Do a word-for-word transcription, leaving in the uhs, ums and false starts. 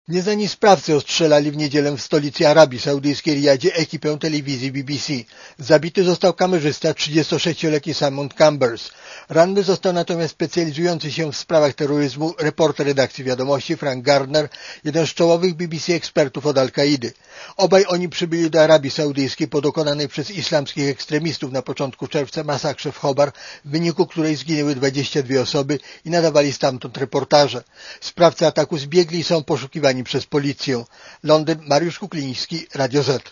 Nieznani sprawcy ostrzelali w niedzielę w stolicy Arabii Saudyjskiej Riyadzie ekipę telewizji B B C. Zabity został kamerzysta trzydziestosześcioletni Simon Chambers. Ranny został natomiast specjalizujący się w sprawach terroryzmu reporter redakcji Wiadomości Frank Gardner, jeden z czołowych B B C ekspertów od Al-Kaidy. Obaj oni przybyli do Arabii Saudyjskiej po dokonanej przez islamskich ekstremistów na początku czerwca masakrze w Khobar, w wyniku której zginęły dwadzieścia dwie osoby i nadawali stamtąd reportaże. Sprawcy ataku zbiegli i są poszukiwani przez policję. Londyn, Mariusz Kukliński, Radio Z.